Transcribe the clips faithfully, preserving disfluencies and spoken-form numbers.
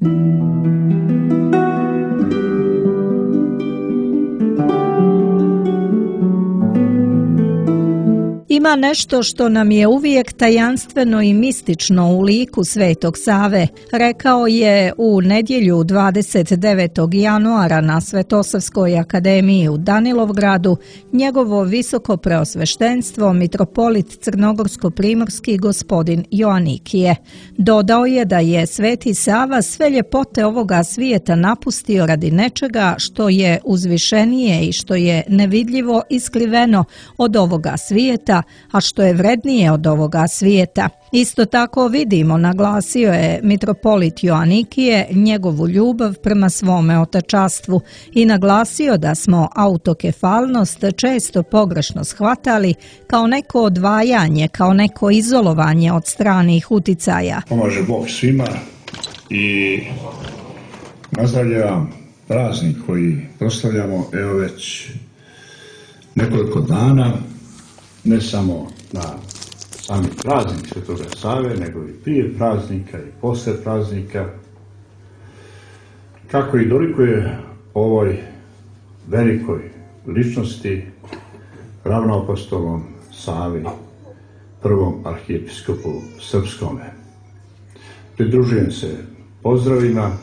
Ima nešto što nam je uvijek tajanstveno i mistično u liku Svetog Save, rekao je u nedjelju dvadeset devetog januara na Svetosavskoj akademiji u Danilovgradu njegovo visoko preosveštenstvo mitropolit crnogorsko-primorski gospodin Joanikije. Dodao je da je Sveti Sava sve ljepote ovoga svijeta napustio radi nečega što je uzvišenije i što je nevidljivo i skriveno od ovoga svijeta, a što je vrednije od ovoga svijeta. Isto tako vidimo, naglasio je mitropolit Joanikije, njegovu ljubav prema svome otačastvu i naglasio da smo autokefalnost često pogrešno shvatali kao neko odvajanje, kao neko izolovanje od stranih uticaja. Pomaže Bog svima i nazdravljam praznik koji proslavljamo evo već nekoliko dana, ne samo na sami praznik Svetoga Save, nego i prije praznika i posle praznika, kako i dolikuje ovoj velikoj ličnosti, ravnoapostolom Savi, prvom arhijepiskopu srpskome. Pridružujem se pozdravima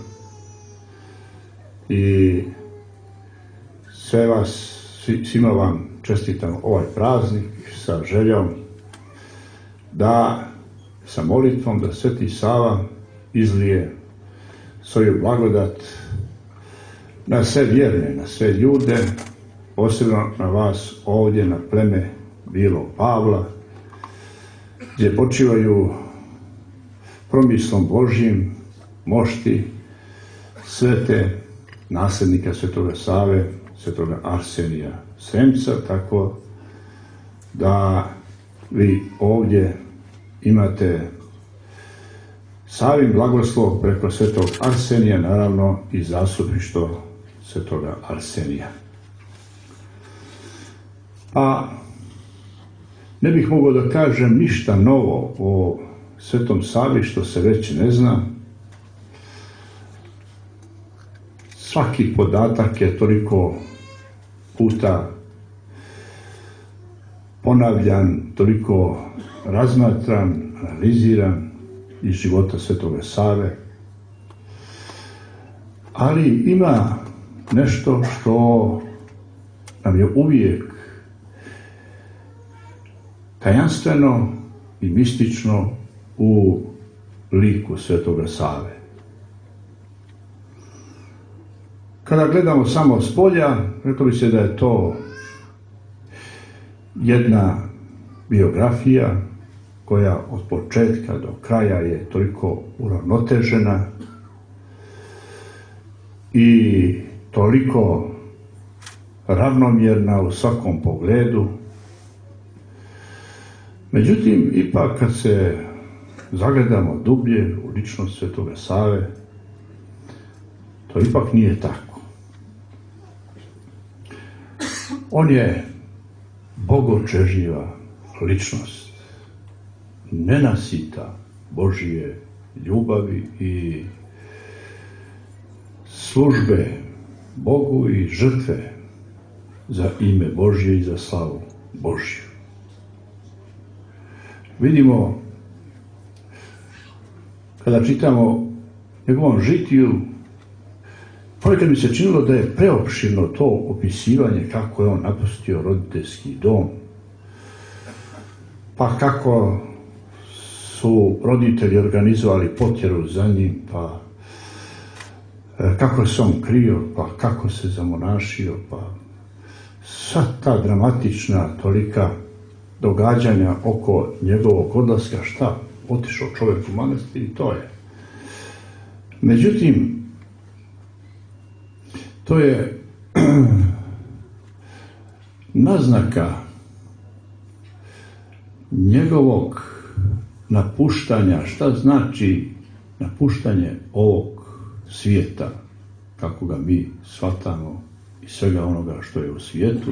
i sve vas, svima vam čestitam ovaj praznik sa željom da sa molitvom da Sveti Sava izlije svoju blagodat na sve vjerne, na sve ljude, posebno na vas ovdje na pleme Bilo Pavla, gdje počivaju promislom Božjim mošti svete nasljednika Svetoga Save, Svetoga Arsenija Sremca, tako da vi ovdje imate Savin blagoslov preko Svetog Arsenija, naravno i zastupništvo Svetoga Arsenija. A ne bih mogao da kažem ništa novo o Svetom Savi što se već ne zna. Svaki podatak je toliko puta ponavljan, toliko razmatran, analiziran iz života Svetoga Save. Ali ima nešto što nam je uvijek tajanstveno i mistično u liku Svetoga Save. Kada gledamo samo s polja, reklo bi se da je to jedna biografija koja od početka do kraja je toliko uravnotežena i toliko ravnomjerna u svakom pogledu. Međutim, ipak kad se zagledamo dublje u ličnost Svetoga Save, to ipak nije tako. On je bogočeživa ličnost, nenasita Božije ljubavi i službe Bogu i žrtve za ime Božje i za slavu Božju. Vidimo, kada čitamo njegovom žitiju, ponekad mi se činilo da je preopširno to opisivanje kako je on napustio roditeljski dom, pa kako su roditelji organizovali potjeru za njim, pa kako se on krio, pa kako se zamonašio, pa sva ta dramatična tolika događanja oko njegovog odlaska, šta, otišao čovjek u manastir i to je. Međutim, to je naznaka njegovog napuštanja. Šta znači napuštanje ovog svijeta, kako ga mi shvatamo i svega onoga što je u svijetu?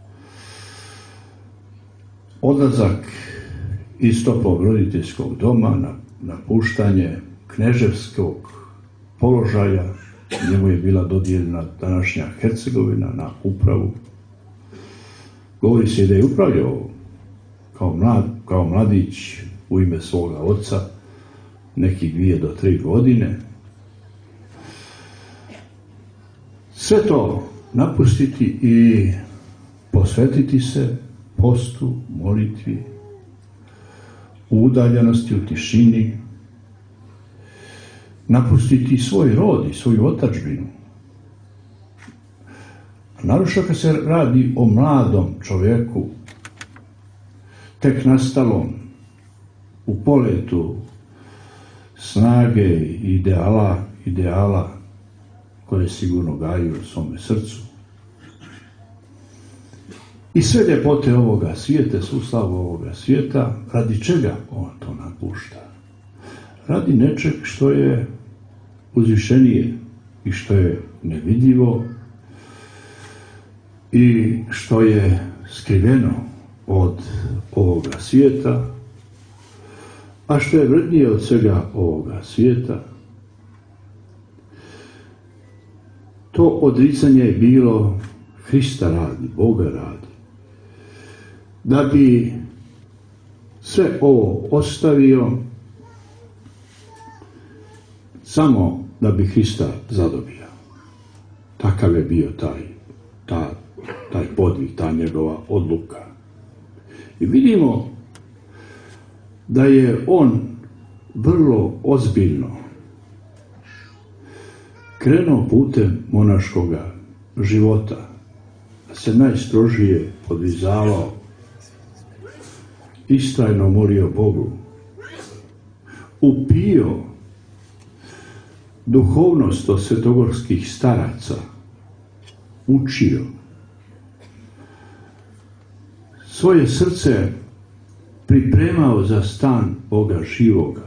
Odlazak iz toplog roditeljskog doma, napuštanje kneževskog položaja, njemu je bila dodijeljena današnja Hercegovina na upravu. Govori se da je upravljao kao, mlad, kao mladić u ime svoga oca nekih dvije do tri godine. Sve to napustiti i posvetiti se postu, molitvi, u udaljenosti, u tišini, napustiti svoj rod i svoju otadžbinu. Naročito kad se radi o mladom čovjeku, tek nastalom, u poletu snage i ideala, ideala koje sigurno gaju u svome srcu. I sve ljepote ovoga svijeta, sustavu ovoga svijeta, radi čega on to napušta? Radi nečeg što je uzvišenije i što je nevidljivo i što je skriveno od ovoga svijeta, a što je vrednije od svega ovoga svijeta. To odricanje je bilo Hrista radi, Boga radi, da bi sve ovo ostavio samo da bi Hrista zadobio. Takav je bio taj, ta, taj podvig, ta njegova odluka. I vidimo da je on vrlo ozbiljno krenuo putem monaškoga života, da se najstrožije podvizavao, istrajno molio Bogu, upio duhovnost od svetogorskih staraca, učio, svoje srce pripremao za stan Boga živoga,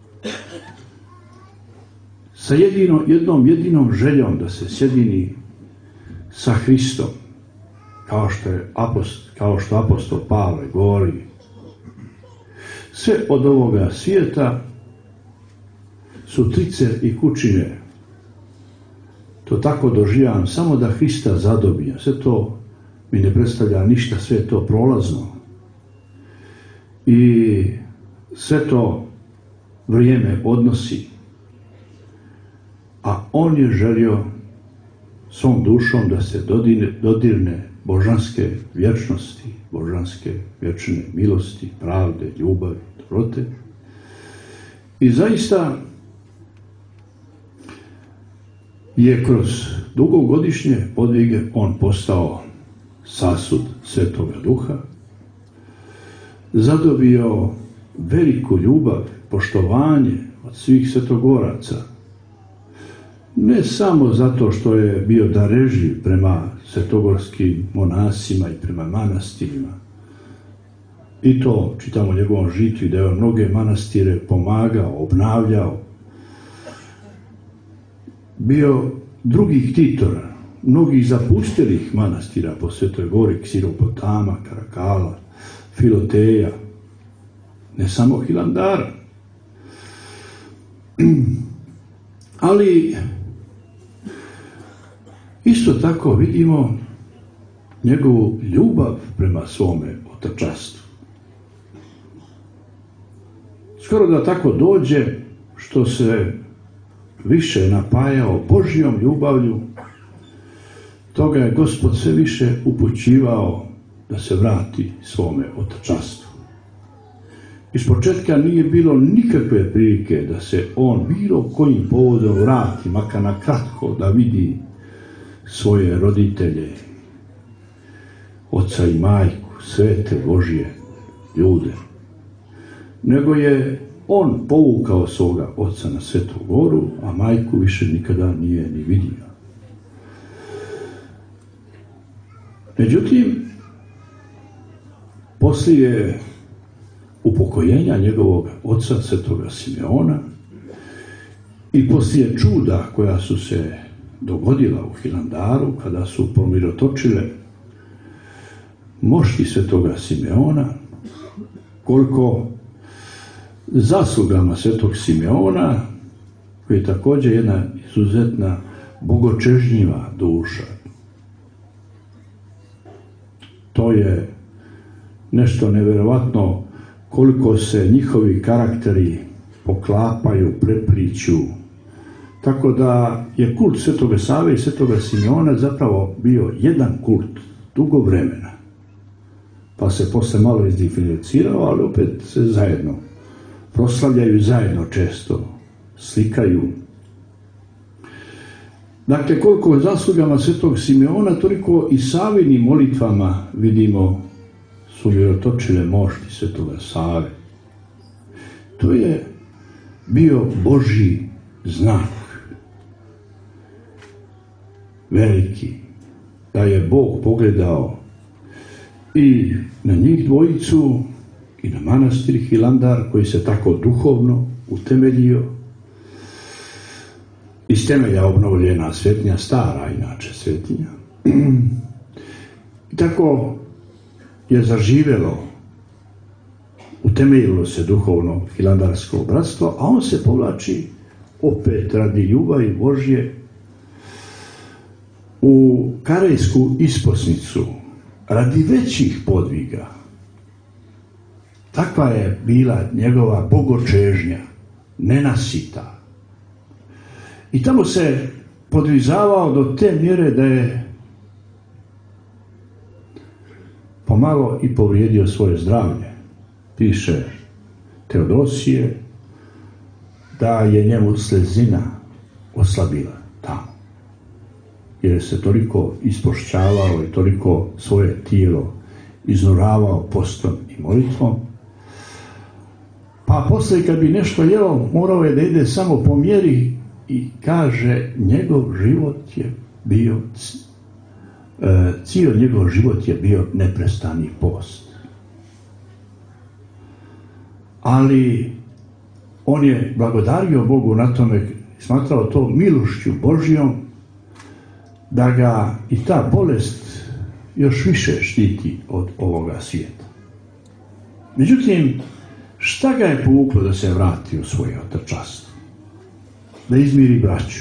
sa jedino, jednom jedinom željom da se sjedini sa Hristom, kao što je apost, kao što apostol Pavle govori. Sve od ovoga svijeta su trice i kućine. To tako doživljavam, samo da Hrista zadobijem. Sve to mi ne predstavlja ništa, sve je to prolazno. I sve to vrijeme odnosi. A on je želio svom dušom da se dodirne, dodirne božanske vječnosti, božanske vječne milosti, pravde, ljubavi, dobrote. I zaista je kroz dugogodišnje podvige on postao sasud Svetoga Duha, zadobio veliku ljubav, poštovanje od svih svetogoraca, ne samo zato što je bio darežljiv prema svetogorskim monasima i prema manastirima. I to čitamo u njegovom žitiju, da je on mnoge manastire pomagao, obnavljao. Bio drugih titora, mnogih zapustelih manastira po Svetoj Gori, Ksiropotama, Karakala, Filoteja, ne samo Hilandara. Ali isto tako vidimo njegovu ljubav prema svome otačanstvu. Skoro da tako dođe što se više napajao Božjom ljubavlju, toga je Gospod sve više upućivao da se vrati svome otačanstvu. Iz početka nije bilo nikakve prilike da se on bilo kojim povodom vrati, makar na kratko, da vidi svoje roditelje, oca i majku, svete Božje ljude. Nego je on povukao svoga oca na Svetu Goru, a majku više nikada nije ni vidio. Međutim, poslije upokojenja njegovog oca Svetoga Simeona i poslije čuda koja su se dogodila u Hilandaru, kada su pomirotočile mošti Svetoga Simeona, koliko zaslugama Svetog Simeona, koji je također jedna izuzetna bogočežnjiva duša. To je nešto nevjerovatno koliko se njihovi karakteri poklapaju, prepliću. Tako da je kult Svetoga Save i Svetoga Simeona zapravo bio jedan kult dugo vremena. Pa se posle malo izdiferencirao, ali opet se zajedno proslavljaju, zajedno često slikaju. Dakle, koliko zaslugama Svetog Simeona, toliko i Savinim molitvama vidimo su vjerotočile mošti Svetoga Save. To je bio Božji znak, veliki, da je Bog pogledao i na njih dvojicu i na manastir Hilandar, koji se tako duhovno utemeljio. Iz temelja obnovljena svetinja, stara inače svetinja. I tako je zaživjelo, utemeljilo se duhovno hilandarsko bratstvo, a on se povlači opet radi ljubavi Božje u Karejsku isposnicu, radi većih podviga. Takva je bila njegova bogočežnja, nenasita. I tamo se podvizavao do te mjere da je pomalo i povrijedio svoje zdravlje. Piše Teodosije da je njemu slezina oslabila tamo, jer se toliko ispošćavao i toliko svoje tijelo iznuravao postom i molitvom. Pa posle kad bi nešto jeo, morao je da ide samo po mjeri i kaže, njegov život je bio, cijel njegov život je bio neprestani post. Ali on je blagodario Bogu na tome, smatrao to milošću Božjom, da ga i ta bolest još više štiti od ovoga svijeta. Međutim, šta ga je povuklo da se vrati u svoje otačanstvo? Da izmiri braću.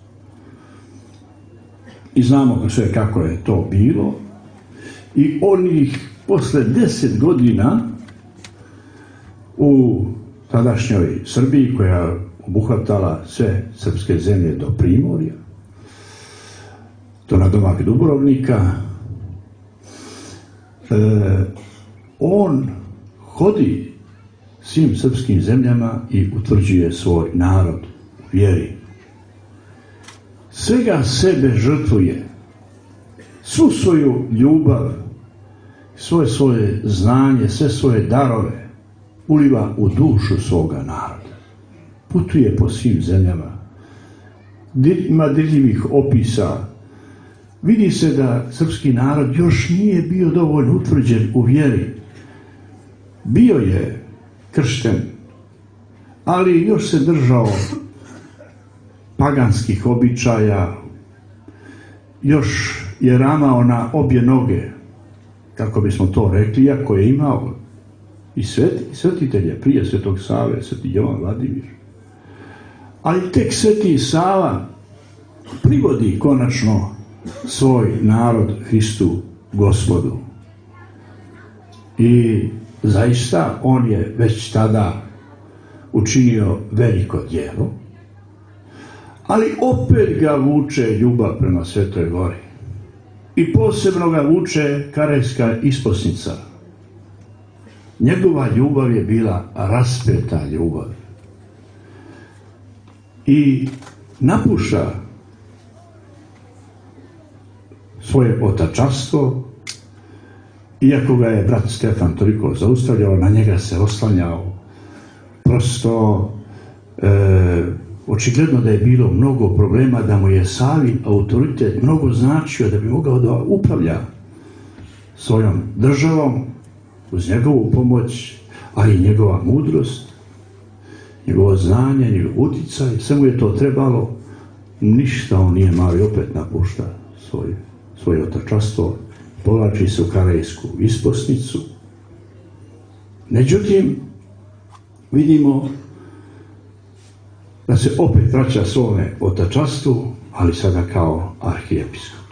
I znamo sve kako je to bilo. I onih posle deset godina u tadašnjoj Srbiji, koja obuhvatala sve srpske zemlje do Primorja, to na domak Dubrovnika, e, on hodi svim srpskim zemljama i utvrđuje svoj narod u vjeri. Svega sebe žrtvuje, svu svoju ljubav, svoje svoje znanje, sve svoje darove uliva u dušu svoga naroda. Putuje po svim zemljama, ima dirljivih opisa. Vidi se da srpski narod još nije bio dovoljno utvrđen u vjeri. Bio je kršten, ali još se držao paganskih običaja, još je ramao na obje noge, kako bismo to rekli, iako je imao i sveti, svetitelje prije Svetog Save, Sveti Jovan Vladimir. Ali tek Sveti Sava privodi konačno svoj narod Hristu Gospodu. I zaista on je već tada učinio veliko djelo, ali opet ga vuče ljubav prema Svetoj Gori. I posebno ga vuče Karejska isposnica. Njegova ljubav je bila raspeta ljubav. I napušta svoje otačanstvo, iako ga je brat Stefan toliko zaustavljao, na njega se oslanjao. Prosto e, očigledno da je bilo mnogo problema, da mu je Savin autoritet mnogo značio da bi mogao da upravlja svojom državom uz njegovu pomoć, ali i njegova mudrost, njegovo znanje, njegov uticaj, sve mu je to trebalo. Ništa on nije malo i opet napušta svoj, svoje otačanstvo, povlači se u Karejsku isposnicu. Međutim, vidimo da se opet vraća svome otačanstvu, ali sada kao arhijepiskop.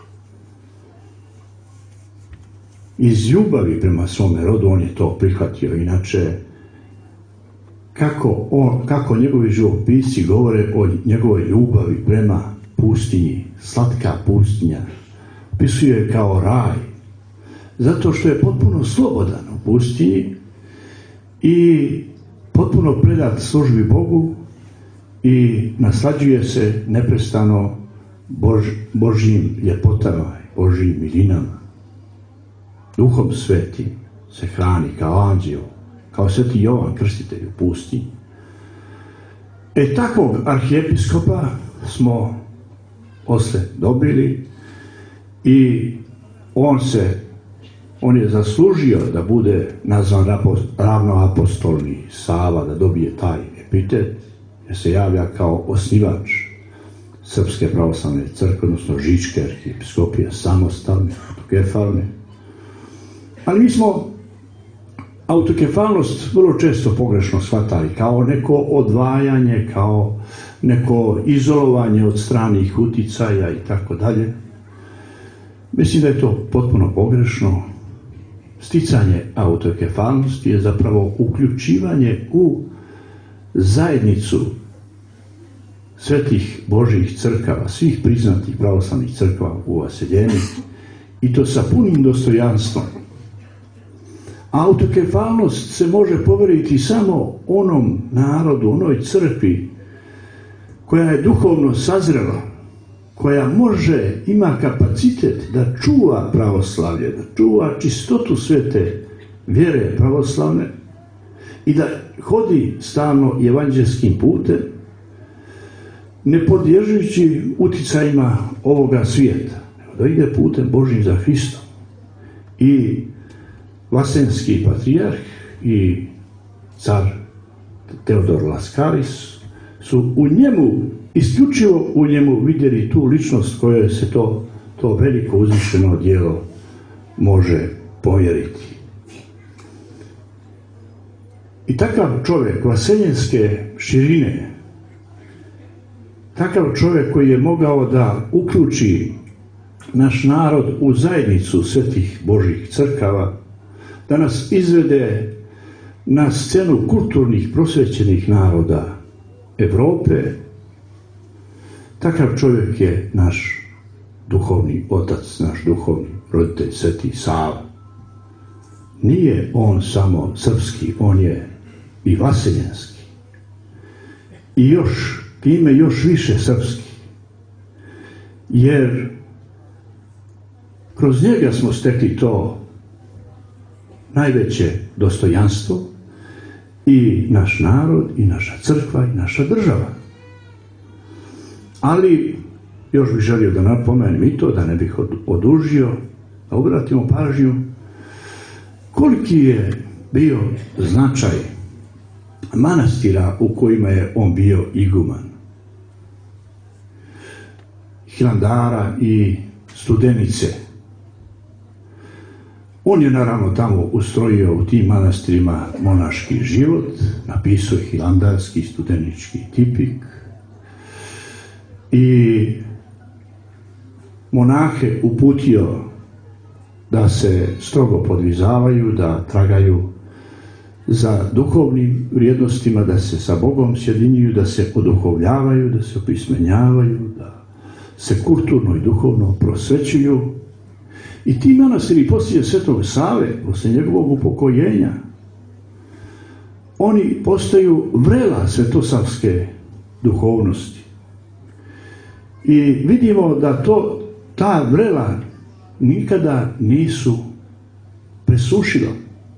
Iz ljubavi prema svome rodu on je to prihvatio, inače kako, on, kako njegovi živopisci govore o njegovoj ljubavi prema pustinji, slatka pustinja, opisuje je kao raj, zato što je potpuno slobodan u pustinji i potpuno predat službi Bogu i naslađuje se neprestano Bož, Božjim ljepotama, Božjim milinama. Duhom Svetim se hrani kao anđeo, kao sveti Jovan Krstitelj u pustinji. E takvog arhijepiskopa smo posle dobili i on se, on je zaslužio da bude nazvan ravnoapostolni Sava, da dobije taj epitet, jer se javlja kao osnivač Srpske pravoslavne crkve, odnosno Žičke arhijepiskopije, samostalne, autokefalne. Ali mi smo autokefalnost vrlo često pogrešno shvatali kao neko odvajanje, kao neko izolovanje od stranih uticaja i tako dalje. Mislim da je to potpuno pogrešno. Sticanje autokefalnosti je zapravo uključivanje u zajednicu svetih Božjih crkava, svih priznatih pravoslavnih crkava u vaseljeni, i to sa punim dostojanstvom. Autokefalnost se može poveriti samo onom narodu, onoj crkvi koja je duhovno sazrela, koja može, ima kapacitet da čuva pravoslavlje, da čuva čistotu svete vjere pravoslavne i da hodi stalno evanđelskim putem, ne podliježući uticajima ovoga svijeta, da ide putem Božjim za Hristom. I Vasenski patrijarh i car Teodor Laskaris su u njemu, isključivo u njemu vidjeli tu ličnost kojoj se to, to veliko uzvišeno djelo može povjeriti. I takav čovjek vaseljenske širine, takav čovjek koji je mogao da uključi naš narod u zajednicu svetih Božjih crkava, da nas izvede na scenu kulturnih prosvećenih naroda Evrope, takav čovjek je naš duhovni otac, naš duhovni roditelj, sveti Sava. Nije on samo srpski, on je i vaseljenski. I još, time još više srpski. Jer kroz njega smo stekli to najveće dostojanstvo i naš narod, i naša crkva, i naša država. Ali još bih želio da napomenem i to, da ne bih odužio, da obratimo pažnju koliki je bio značaj manastira u kojima je on bio iguman. Hilandara i Studenice. On je naravno tamo ustrojio u tim manastirima monaški život, napisao je hilandarski, studenički tipik i monahe uputio da se strogo podvizavaju, da tragaju za duhovnim vrijednostima, da se sa Bogom sjedinjuju, da se oduhovljavaju, da se opismenjavaju, da se kulturno i duhovno prosvećuju. I ti manastiri poslije Svetog Save, poslije njegovog upokojenja, oni postaju vrela svetosavske duhovnosti. I vidimo da to, ta vrela nikada nisu presušila.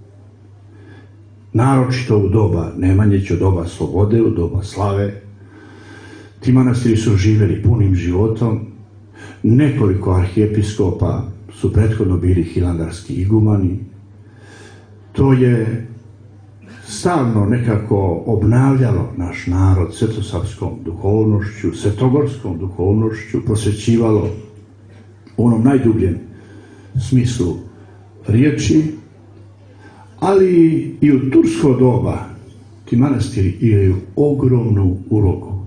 Naročito u doba Nemanjića, u doba slobode, u doba slave. Ti manastiri su živjeli punim životom. Nekoliko arhijepiskopa su prethodno bili hilandarski igumani. To je stalno nekako obnavljalo naš narod svetosavskom duhovnošću, svetogorskom duhovnošću, prosvećivalo u onom najdubljem smislu riječi, ali i u tursko doba ti manastiri igraju ogromnu ulogu.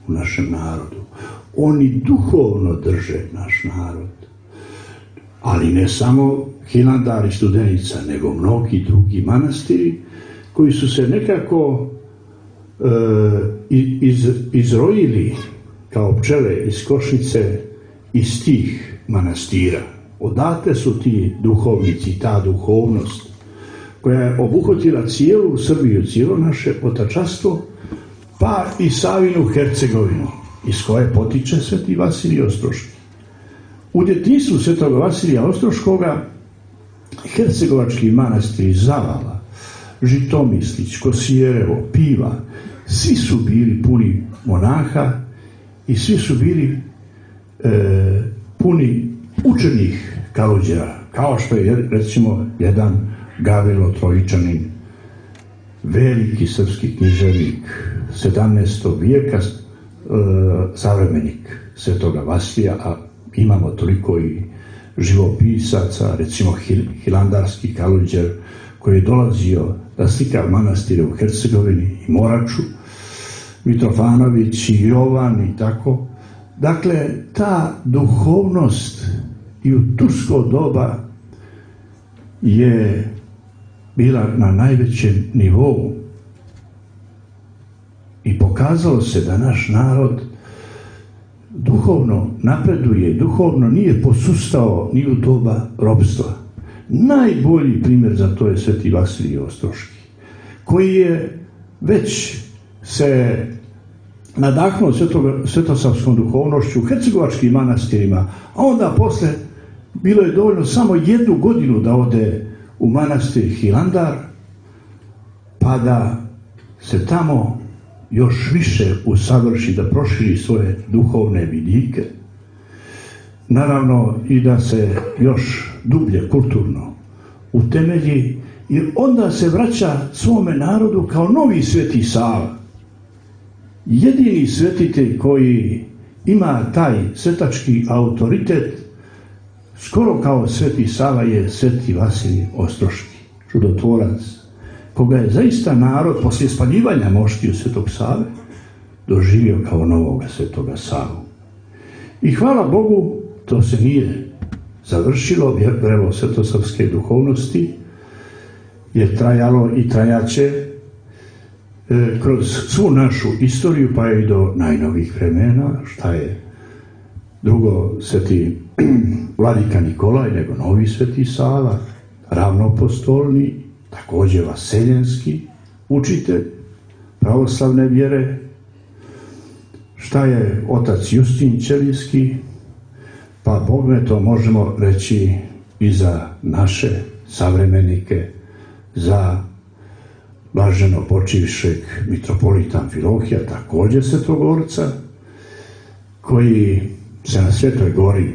u našem narodu. Oni duhovno drže naš narod. Ali ne samo Hilandar i Studenica, nego mnogi drugi manastiri koji su se nekako e, iz, izrojili kao pčele iz košnice iz tih manastira. Odatle su ti duhovnici, ta duhovnost koja je obuhvatila cijelu Srbiju, cijelo naše otačanstvo, pa i Savinu Hercegovinu, iz koje potiče Sveti Vasilij Ostroški. U djetinjstvu Svetog Vasilija Ostroškoga hercegovački manastiri Zavala, Žitomislić, Kosijerevo, Piva, svi su bili puni monaha i svi su bili e, puni učenih kaluđera, kao što je recimo jedan Gavilo Trojičanin, veliki srpski književnik sedamnaestog vijeka, e, savremenik Svetoga Vasilija, a imamo toliko i živopisaca, recimo Hilandarski kaluđer koji je dolazio da slika manastire u Hercegovini i Moraču, Mitrofanović i Jovan i tako. Dakle, ta duhovnost i u tursko doba je bila na najvećem nivou i pokazalo se da naš narod duhovno napreduje, duhovno nije posustao ni u doba ropstva. Najbolji primjer za to je Sveti Vasilij Ostroški, koji je već se nadahnuo svetosavskom duhovnošću u hercegovačkim manastirima, a onda posle bilo je dovoljno samo jednu godinu da ode u manastir Hilandar, pa da se tamo još više usavrši, da proširi svoje duhovne vidike. Naravno i da se još dublje kulturno utemelji, jer onda se vraća svome narodu kao novi Sveti Sava. Jedini svetitelj koji ima taj svetački autoritet, skoro kao Sveti Sava, je Sveti Vasilij Ostroški, čudotvorac, koga je zaista narod poslije spaljivanja moštiju Svetog Save doživio kao novoga Svetoga Savu. I hvala Bogu, to se nije završilo, vrevo svetosavske duhovnosti je trajalo i trajaće e, kroz svu našu istoriju, pa i do najnovih vremena. Šta je drugo Sveti Vladika Nikolaj, nego novi Sveti Sava, ravnoapostolni, također vaseljenski učitelj pravoslavne vjere. Šta je otac Justin Ćelijski, pa Bogme to možemo reći i za naše savremenike, za blaženo počivšeg mitropolita Amfilohija, također svetogorca, koji se na Svetoj gori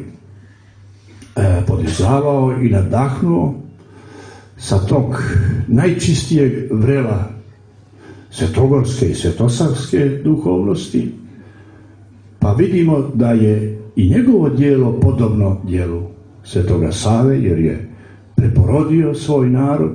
e, podizavao i nadahnuo sa tog najčistijeg vrela svetogorske i svetosavske duhovnosti, pa vidimo da je i njegovo djelo podobno djelu Svetoga Save, jer je preporodio svoj narod,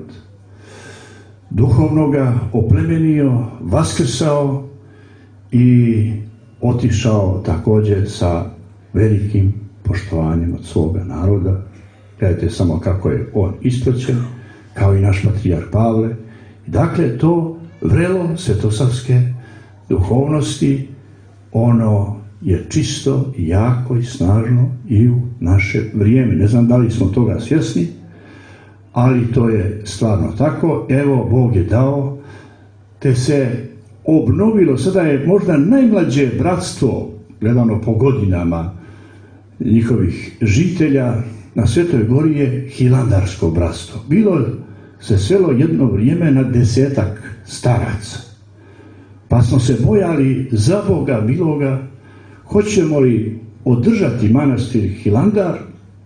duhovno ga oplemenio, vaskrsao i otišao također sa velikim poštovanjem od svoga naroda. Gledajte samo kako je on ispraćen, kao i naš patrijarh Pavle. Dakle, to vrelo svetosavske duhovnosti, ono je čisto, jako i snažno i u naše vrijeme. Ne znam da li smo toga svjesni, ali to je stvarno tako. Evo, Bog je dao, te se obnovilo. Sada je možda najmlađe bratstvo, gledano po godinama njihovih žitelja, na Svetoj gori je Hilandarsko bratstvo. Bilo se svelo jedno vrijeme na desetak staraca. Pa smo se bojali za Boga miloga, hoćemo li održati manastir Hilandar,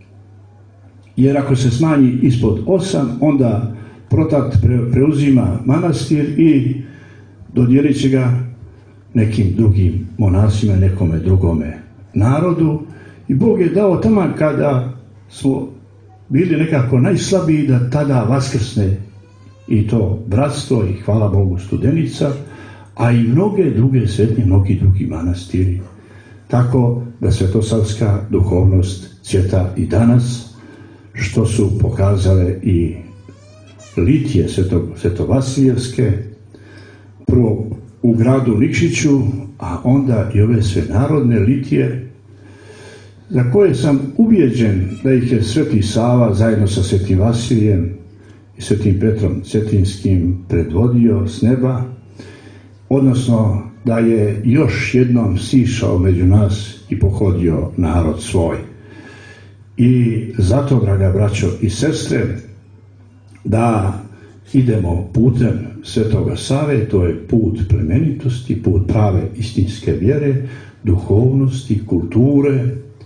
jer ako se smanji ispod osam, onda protat preuzima manastir i dodijelit će ga nekim drugim monasima, nekome drugome narodu. I Bog je dao taman kada smo bili nekako najslabiji, da tada vaskrsne i to bratstvo, i hvala Bogu Studenica, a i mnoge druge svetnje, mnogi drugi manastiri. Tako da svetosavska duhovnost cvjeta i danas, što su pokazale i litije Sveto, Svetovasiljevske, prvo u gradu Nikšiću, a onda i ove sve narodne litije, za koje sam ubijeđen da ih je Sveti Sava zajedno sa Svetim Vasilijem i Svetim Petrom Cetinskim predvodio s neba, odnosno da je još jednom sišao među nas i pohodio narod svoj. I zato, draga braćo i sestre, da idemo putem Svetoga Save, to je put plemenitosti, put prave istinske vjere, duhovnosti, kulture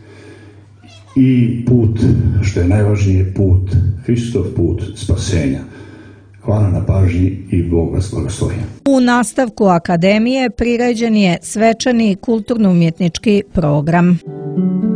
i put, što je najvažnije, put Hristov, put spasenja. Hvala na pažnji i Bog vas blagoslovi. U nastavku akademije priređen je svečani kulturno-umjetnički program.